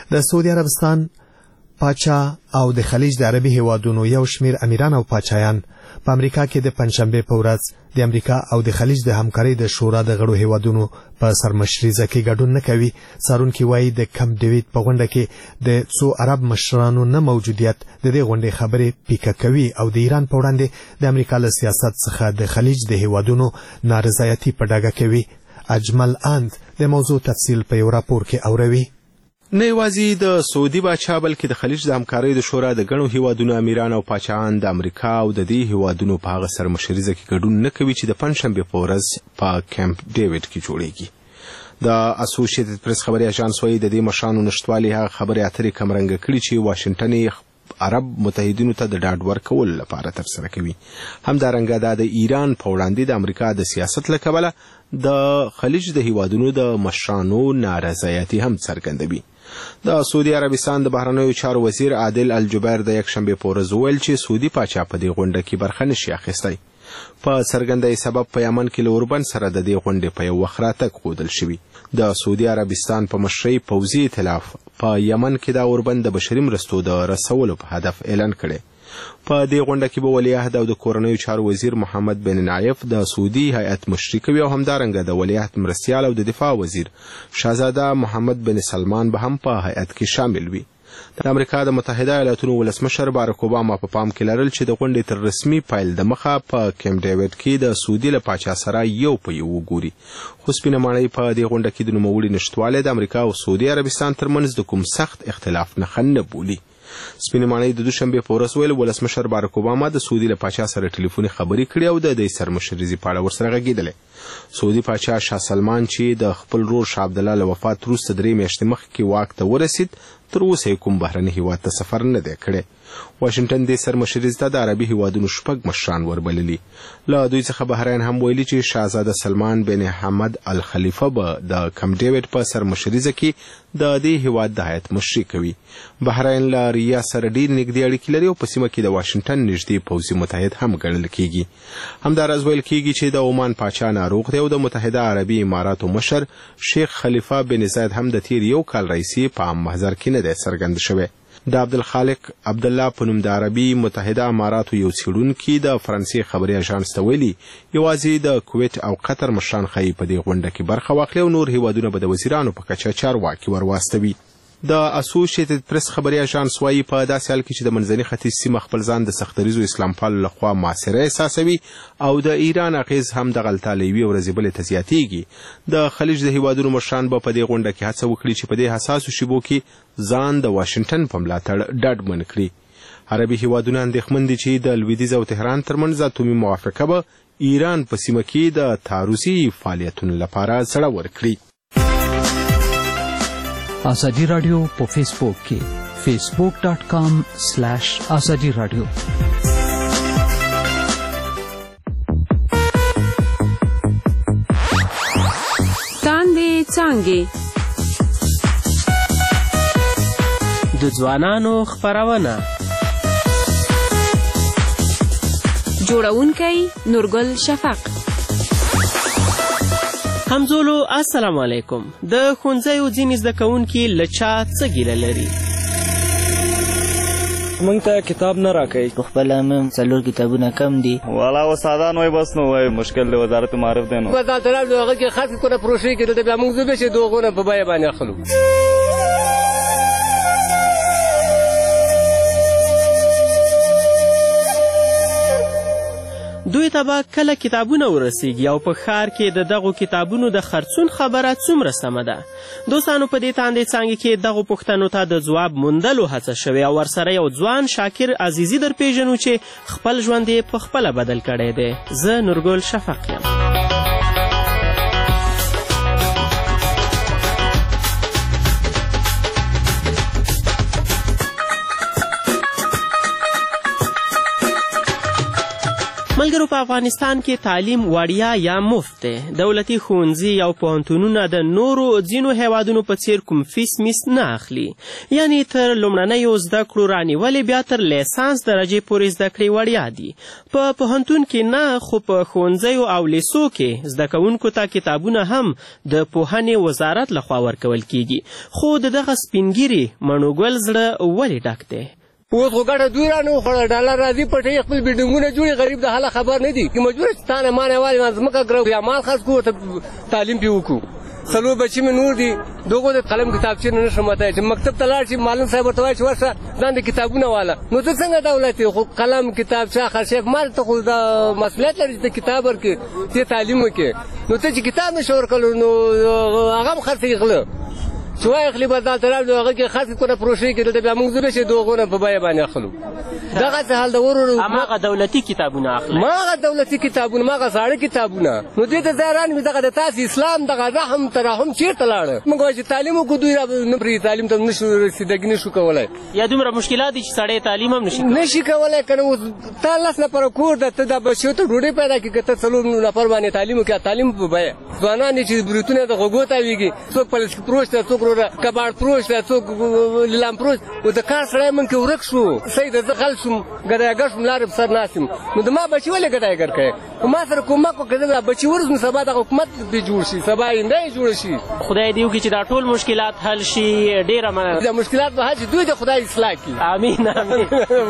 د سعودي عربستان پاچا او د خلیج د عربي هیوادونو یو شمیر امیران او پاچایان په امریکا کې د پنځشنبه په ورځ د امریکا او د خلیج د همکارۍ د شورا د غړو هیوادونو په سرمشريزه کې ګډون نه کوي. څارونکي وایي د کم ډیوید په غونډه کې د څو عرب مشرانو نه موجودیت د دې غونډې خبرې پیکه کوي او د ایران په وړاندې د امریکا له سیاست څخه د خلیج د هیوادونو نارضایتي په ډاګه کوي. اجمل اند د موضوع تفصیل په یو راپور کې اوروي. نه یوازې د سعودي باچا بلکې د خلیج د همکارۍ د شورا د ګڼو هیوادونو امیران او پاچاهان د امریکا او د دې هیوادونو په هغه سرمشریزه کې ګډون نه کوي چې د پنځشنبه په ورځ په کیمپ ډیوید کې جوړیږي. د اسوسییټډ پریس خبري اژانس وايي د دې مشرانو نشټوالي هغه خبرې اترې کمرنګ کړي چې واشنگټن عرب متحدینو ته د ډاډ ورکول لپاره ترسره کوي. همدارنګه د ایران په وړاندې د امریکا د سیاست له کبله د خلیج د هیوادونو د مشرانو نارضایتي هم څرګندوي. د سعودي عربستان د بهرنیو چارو وزیر عادل الجبیر د یکشنبه په ورځ ویل چې سعودي پاچا په دې غونډه کې برخه نشي اخیستی. په څرګندۍ سبب په یمن کې له اوربن سره د دې غونډې په یو وخت راتګ ښودل شوی. د سعودي عربستان په مشرۍ پوځي ائتلاف په یمن کې د اوربن د بشري مرستو د رسولو په هدف اعلان کړي. په دې غونډه کې به ولیعهد او د کورنیو چارو وزیر محمد بن نایف د سعودي هیئت مشري کوي او همدارنګه د ولیعهد مرستیال او د دفاع وزیر شاهزاده محمد بن سلمان به هم په هیئت کې شامل وي. د امریکا د متحده ایالاتونو ولسمشر باراک اوباما په پام کې لرل چې د غونډې تر رسمي پایل د مخه په کیمپ ډیوید کې د سعودي له پاچا سره یو په یو وګوري. خو سپینه ماڼۍ په دې غونډه کې د نوموړي نشټوالی د امریکا او سعودي عربستان ترمنځ د کوم سخت اختلاف نه بولي. سپینه ماڼۍ د دوشنبه په ورځ ویل ولسمشر باراک اوباما د سعودي له پاچا سره ټلیفوني خبرې کړې او د دې سرمشريزي په اړه ورسره غږېدل. سعودي پاچا شاه سلمان چې د خپل ورور شاه عبد الله له وفات وروسته 3 میاشتې مخکې واک ته ورسید تر اوسه کوم بهرني هیواد ته سفر نه دی کړی. واشنگټن د سرمشريزي ته د عربي هیوادونو شپږ مشران وربللي. له دوی څخه بحرین هم ویلي چې شاهزاده سلمان بن حمد الخلیفه به د کیمپ ډیوید په سرمشريزه کې د دې هیواد د هیئت مشري کوي. بحرین له ریا سره ډیر نږدې اړیکې لري او په سیمه کې د واشنگټن نږدې پوځي متحد هم ګڼل کیږي. همداراز ویل کیږي چې د عمان پاچا ناروغ دی او د متحده عربي اماراتو مشر شیخ خلیفه بن زاید هم د تیر یو کال راهیسې په عام محضر کې نه دی څرګند شوی. د عبدالخالق عبدالله په نوم د عربي متحده اماراتو یو څېړونکي د فرانسې خبري اژانس ته ویلي یوازې د کویت او قطر مشران ښایي په دې غونډه کې برخه واخلي او نور هیوادونه به د وزیرانو په کچه چارواکي ورواستوي. د اسوسییټډ پریس خبري اژانس وايي په داسې حال کې چې د منځني ختیځ سیمه خپل ځان د سختریزو اسلام پالو لخوا معاصره احساسوي او د ایران اغیز هم د غلطه لیوي ورځې بلې ته زیاتیږي. د خلیج د هیوادونو مشران به په دې غونډه کې هڅه وکړي چې په دې حساسو شیبو کې ځان د واشنگټن په ملاتړ ډاډمن کړي. عربي هیوادونه اندېښمن دي چې د لویدیځ او تهران ترمنځ اتومي موافقه به ایران په سیمه کې د تعرضي فعالیتونو لپاره زړه ورکړي. آزادی رادیو په فیسبوک کې facebook.com/azadi radio. تاندې څانګې د ځوانانو خپرونه جوړونکی نورګل شفق. همزولو السلام علیکم. د ښوونځیو ځینې زده کوونکي له چا څه ګیله لري؟ موږ ته کتاب نه راکوي. په خپله هم 4 کتابونه کم دي. والا استادان وایي بس نو وایي مشکل د وزارت معارف دی. نو وزارت معارف د هغه کې خاص کومه پروژې کې دلته بیا موږ زه به چې دوغونه په بیه باندې اخلو. دوی ته به کله کتابونه ورسیږي او په ښار کې د دغو کتابونو د خرڅون خبره څومره سمه ده؟ دوستانو په دې تاندې څانګې کې دغو پوښتنو ته د ځواب موندلو هڅه شوې او ورسره یو ځوان شاکر عزیزي در پیژنو چې خپل ژوند یې په خپله بدل کړی دی. زه نورګل شفق یم. ملګرو ځینو په افغانستان کې تعلیم وړیا یا مفت دی. دولتي ښوونځي او پوهنتونونه د نورو ځینو هیوادونو په څیر کوم فیس میس نه اخلي. یعنې تر لومړنیو زده کړو رانیولې بیا تر لیسانس درجې پورې زده کړې وړیا دي. په پوهنتون کې نه، خو په ښوونځیو او لیسو کې زده کوونکو ته کتابونه هم د پوهنې وزارت لخوا ورکول کیږي. خو د دغه سپینګیري مڼوګل زړه ولې ډک دی؟ اوس خو ګټه دوی رانه وخوړه، ډالر راځي پټوي، خپل بلډینګونه جوړي، غریب د حاله خبر نه دي. که مجبور چې تا نه ما نه والې ما ځمکه کړو یا مال خرڅ کړو ورته تعلیم پرې وکړو. 4 بچي مې نور دي، دغو د قلم کتابچې نه نشم وتلی چې مکتب ته لاړ شي معلم صاحب ورته وایي چې ورشه ځان د کتابونه واله. نو ته څنګه دولت یې؟ خو قلم کتابچه خرڅوي، مال ته خو دا مسؤلیت لري چې ته کتاب ورکړې، ته تعلیم وکړې. نو ته چې کتاب نشې ورکړلو نو هغه هم خرڅوي غله چې وایي اخلي بازار ته لاړ نو هغه کې خرڅ کونه پروشې کې دلته بیا موږ زه بشي دغونه په بیه باندې اخلو. دغسې حال د ورو هماغه دولتي کتابونه اخلئ؟ ماغه دولتي کتابونه، ماغه زاړه کتابونه. نو دې ته ځای رانوي دغه د تاسې اسلام دغه رحم ترحم چېرته لاړه؟ موږ وایو چې تعلیم وکړو، دوی نه پرېږدي، تعلیم ته نشو رسېدګي نشو کولی. یا دومره مشکلات دي چې سړی تعلیم هم نشي کولی. که نه اوس تا 10 نفره کور ده، ته دا بچیو ته ډوډۍ پیدا کړي، که ته 4 نفر باندې تعلیم وکړې، تعلیم په بیه. ځوانان دي چې بریتونه د غوږو تاویږي، څوک پلسټیک فروش دی، څوک کباړ فروش دی، څوک لیلام فروش. او د کار سړی من کې ورک شو، صحیح ده، زه غل شوم، ګډایګر شوم، لارې په سر ناست یم. نو د ما بچي ولې ګډایګر کوې؟ خو ما سره کومک وکړه، زه دا بچي ورزم، سبا دغه حکومت دې جوړ شي، سبا آینده یې جوړه شي. خدای دې وکړي چې دا ټول مشکلات حل شي. ډېره مننه. دا مشکلات به حل شي، دوی د خدای اصلاح کړي. امین امین.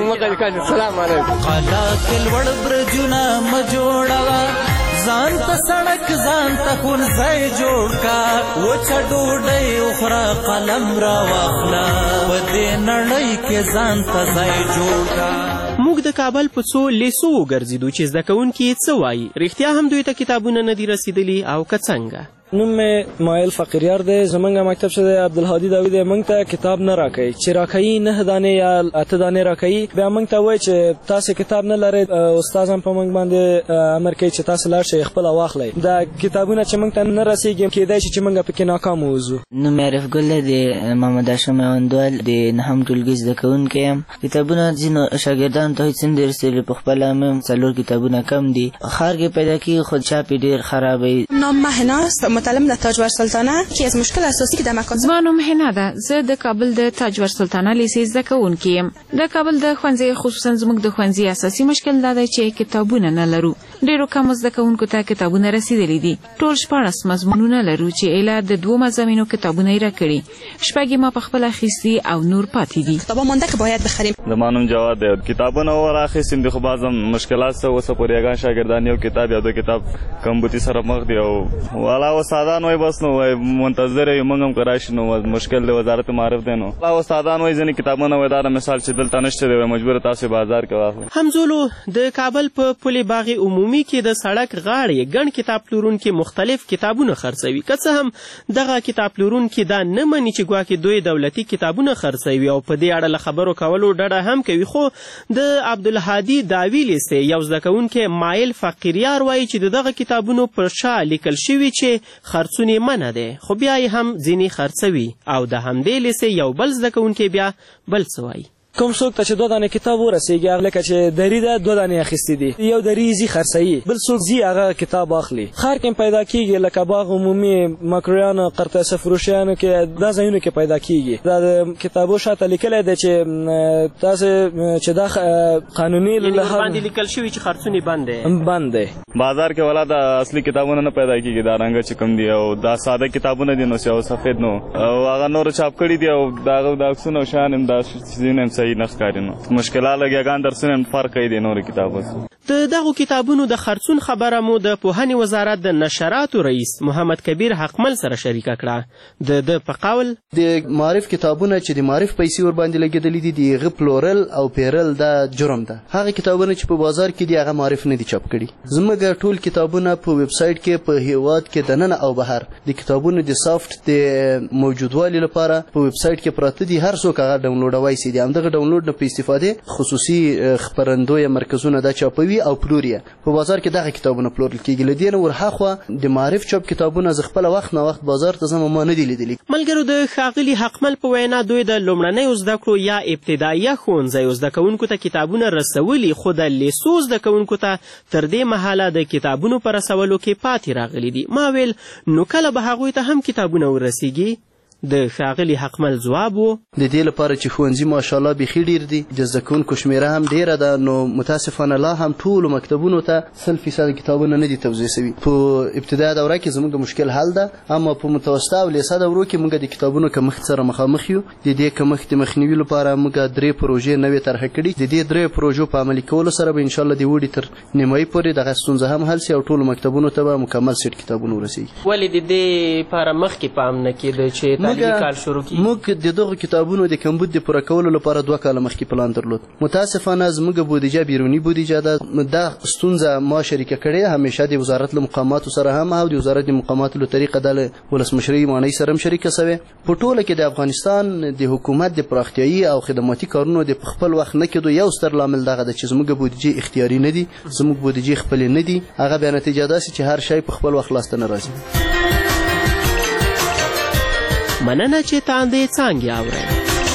سلام علیکم. قلا کې لوړ برجونه مه جوړوه، ځان ته سړک ځان ته ښوونځی جوړ کا، وچه ډوډۍ وخوره قلم راواخله، په دې نړۍ کې ځان ته ځای جوړ کا. موږ د کابل په څو لیسو وګرځېدو چې زده کوونکي یې څه وایي. رښتیا هم دوی ته کتابونه نه دي رسېدلي او که څنګه؟ نوم مې مایل فقیریار دی. زمونږ مکتب چې دی عبدالهادي داوي دی، موږ ته کتاب نه راکوي. چې راکوي 9 دانې یا 8 دانې راکوي، بیا موږ ته وایي چې تاسې کتاب نه لرئ. استاد هم په موږ باندې امر کوي چې تاسې لاړ شئ خپله واخلئ. دا کتابونه چې موږ ته نه رسېږي، کېدای شي چې موږ پکې ناکام ووځو. نوم مې عارف ګل دی، محمد هاشم میوندوال د 9م ټولګي زده کوونکی یم. کتابونه ځینو شاګردانو ته هېڅ هم دي رسېدلي، په خپله هم 4 کتابونه کم دي. ښار کې پیدا کېږي، خو چاپ یې ډېر خراب وي. نام مهناست، متعلم در تاجور سلطانه. که از مشکل اساسی که در مکان زما نوم هنا ده. زه د کابل د تاجور سلطانه لیسې زده کوونکی یم. د کابل د ښوونځي، خصوصا زموږ د ښوونځي اساسي مشکل دا دی چې کتابونه نه لرو. ډېرو کمو زده کوونکو ته کتابونه رسېدلي دي. ټول 14 مضمونونه لرو چې ایله د 2 مضامینو کتابونه یې راکړي. 6 ما پخپله اخیستي او نور پاتې دي. کتابا مانده که باید بخریم. د ما نوم جواد دی. کتابونه ور اخیستیم دي، خو بعض مشکلات څه اوسه پورې هغه شاګردان یو کتاب یا 2 کتاب کمبودي سره مخ دي. او والا استادان وایي بس نو وایي منتظر یو، موږ هم که راشي نو مشکل د وزارت معارف دی. نو استادان وایي ځینې کتابونه وایي دا مثال چې دلته نشته دی، مجبور تاسې بازار کې واخلئ. همزولو د کابل په پل باغ عمومي کې د سړک غاړې ګڼ کتاب پلورونکي مختلف کتابونه خرڅوي. که څه هم دغه کتاب پلورونکي دا نه مني چې ګواکې دوی دولتي کتابونه خرڅوي او په دې اړه له خبرو کولو ډډه هم کوي. خو د عبدالهادي داوي لیسې یو زده کوونکی مایل فقیریار وایي چې دغه کتابونو پر شا لیکل شوي چې خرڅون یې منع دی، خو بیا یې هم ځینې خرڅوي. او د همدې لیسې یو بل زده کوونکی بیا بل څه وایي. کوم څوک ته چې 2 دانې کتاب ورسېږي، لکه چې دري ده 2 دانې اخیستې دي، یو دري ځي خرڅوي، بل څوک ځي هغه کتاب اخلي. ښار کې پیدا کېږي، لکه باغ عمومي، مکرویانو، قرطاسه فروشیانو کې، دا ځایونو کې پیدا کېږي. دا د کتابو شاته لیکلی دی چې تاسې چې دا قانوني باندې لیکل شوي چې خرڅون بند دی. بازار کې ولا د اصلي کتابونه نه پیدا کېږي، دا رنګه چې کوم دي، او دا ساده کتابونه دي نو او سفید نو، او هغه نور چاپ کړي دي، او دا عکسونه او شیان هم دا ځینې هم صحیح نه ښکاري. نو مشکلات لګیاګان درسونه هم فرق کوي د نورو کتابو سره. د دغو کتابونو د خرڅون خبره مو د پوهنې وزارت د نشراتو رئیس محمد کبیر حقمل سره شریکه کړه. د په قول د معرف کتابونه چې د معرف پیسې ور باندې لګېدلې دي، د هغه پلورل او پیرل دا جرم ده. هغه کتابونه چې په بازار کې دي هغه معرف نه دي چاپ کړي. زموږ ټول کتابونه په ویب سایټ کې په هیواد کې دننه او بهر د کتابونو د سافت د موجودوالي لپاره په ویب سایټ کې پراته دي. هر څوک هغه ډاونلوډوای شي. همدغه ډاونلوډ نه په استفادې خصوصي خپرندوی مرکزونه دا چاپوي او پلوري په بازار کې دغه کتابونه پلورل کیږي. له دې نه ورهاخوا د معارف چاپ کتابونه ز خپل وخت نه وخت بازار ته زما نه دی لیدلی. ملګرو د ښاغلي حقمل په وینا دوی د لومړنیو زده کړو یا ابتدایه ښوونځیو زده کوونکو ته کتابونه رسولي، خو د لیسو زده کوونکو ته تر دې مهاله د کتابونو په رسولو کې پاتې راغلي دي. ما ویل نو کله به هغوی ته هم کتابونه ورسیږي؟ د ښاغلي حقمل ځواب و د دې لپاره چې ښوونځي ماشاءالله بیخي ډیر دي، د زده کوونکو شمېره هم ډیره ده، نو متاسفانه لا هم ټولو مکتبونو ته 100% کتابونه نه دي توزیع شوي. په ابتدایه دوره کې زموږ د مشکل حل ده، اما په متوسطه او لیسه دورو کې موږ د کتابونو کمښت سره مخامخ یو. د دې کمښت د مخنیوي لپاره موږ 3 پروژې نوې طرح کړي. د دې 3 پروژو په عملي کولو سره به ان شاء الله د وړي تر نیمایي پورې دغه ستونزه هم حل شي او ټولو مکتبونو ته به مکمل سیټ کتابونه ورسیږي. ولې د دې لپاره مخکې پام نه کېده چې تعلیمي کال شروع کړي؟ موږ د دغو کتابونو د کمبود د پوره کولو لپاره 2 کاله مخکې پلان درلود. متاسفانه زموږ بودیجه بیرونی بودیجه ده. دا ستونزه ما شریکه کړې همیشه د وزارت له مقاماتو سره هم او د وزارت د مقاماتو له طریقه د ولسمشرۍ مانۍ سره هم شریکه سوې. په ټوله کې د افغانستان د حکومت د پراختیایي او خدماتي کارونو د خپل وخت نه کېدو یو ستر لامل دغه ده چې زموږ بودیجه اختیاري نه دي، زموږ بودیجه خپل نه دي. هغه بیا نتیجه ده چې هر شی په خپل وخت لاسته نه راځي. مننه چې تاندې څانګې اورئ.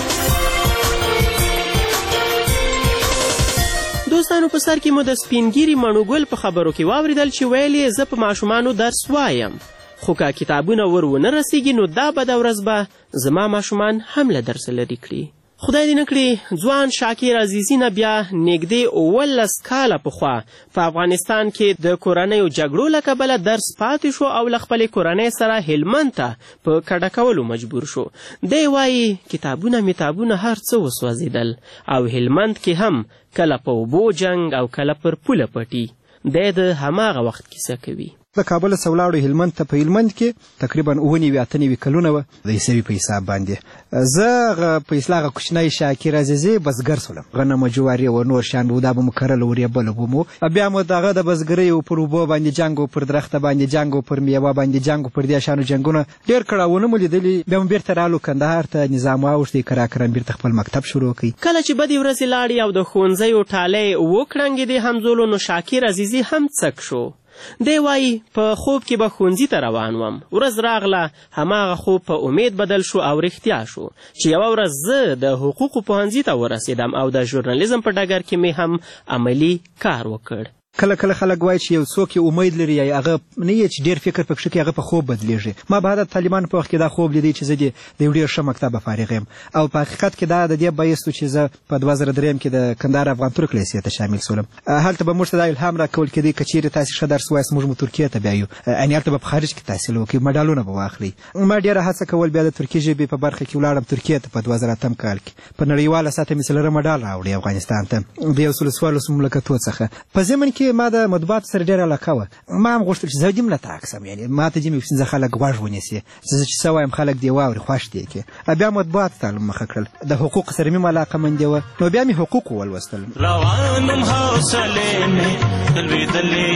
دوستانو په سر کې مو د سپینګیري مڼوګل په خبرو کې واورېدل چې ویل یې زه په ماشومانو درس وایم، خو که کتابونه ونه رسیږي نو دا بده ورځ به زما ماشومان هم له درسه لرې کړي. خدای دې نه کړي ځوان شاکر عزیزي نه بیا نږدې 19 کاله پخوا په افغانستان کې د کورنیو جګړو له کبله درس پاتې شو او له خپلې کورنۍ سره هلمند ته په کډه کولو مجبور شو. دی وایي کتابونه میتابونه هر څه وسوځېدل او هلمند کې هم کله په اوبو جنګ او کله پر پوله پټي. دی د هماغه وخت کیسه کوي. د کابل څخه ولاړو هلمند ته. په هلمند کې تقریبا 98 کلونه وه د عیسوي په حساب باندې. زه په اصلاح کوچنی شاکر عزیزي بزګر سولم. غنم جواري او نور شیان به دا به مو کرل ورېبل به مو بیا مو دغه د بزګرۍ پر اوبو باندې جنګ او پر درخته باندې جنګ او پر میوه باندې جنګ او پر دې شانو جنګونه ډېر کړاوونه مو لیدلي. بیا مو بیرته رالو کندهار ته نظام واوښتی کراکرم بیرته خپل مکتب شروع کړي. کله چې بدې ورځې لاړې او د ښوونځیو ټالۍ وکړنګېدې همزولو نو شاکر عزیزي هم څک شو. دی وایي په خوب کې به ښوونځي ته روان وم، ورځ راغله هماغه خوب په امید بدل شو او رښتیا شو چې یوه ورځ زه د حقوقو پوهنځي ته ورسېدم او د ژورنالیزم په ډګر کې مې هم عملي کار وکړ. کله کله خلک وایي چې یو څوک یې امید لري یا هغه نه یې چې ډېر فکر پکې کوي هغه په خوب بدلیږي. ما به د طالبانو په وخت کې دا خوب لیدی چې زه د یو ډېر ښه مکتبه فارغ یم او په حقیقت کې دا د دې باعث و چې زه په 2003 کې د کندهار افغان ترک لیسې ته شامل شولم. هلته به موږ ته دا الهام راکول کېدی که چیرې تاسې ښه درس ووایاست موږ مو ترکیې ته بیایو، یعنې هلته به په خارج کې تحصیل وکړئ، مډالونه به واخلئ. ما ډېره هڅه کول بیا د ترکي ژبې په برخه کې ولاړم ترکیې ته په 2008 کال کې. په نړیواله سطحه مې څلورم مډال راوړی افغانستان ته د 114 مملکتونو څخه. په ضمن کې ما د مطبوعاتو سره ډېره علاقه وه. ما هم غوښتل چې زه دې ملته عکسم، یعنې ما ته دې مې 15 خلک غوږ ونیسي زه چې څه وایم خلک دې واوري خوښ دې کړي. بیا مطبوعاتو ته مخه کړل. د حقوق سره مې علاقمندي وه نو بیا مې حقوق ولوستل. روانم حوصلې مې لوېدلې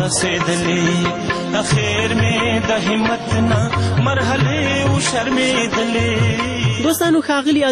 پاسېدلې اخر مې د همت نه مرحلې وشرمېدلې. دوستانو ښاغلي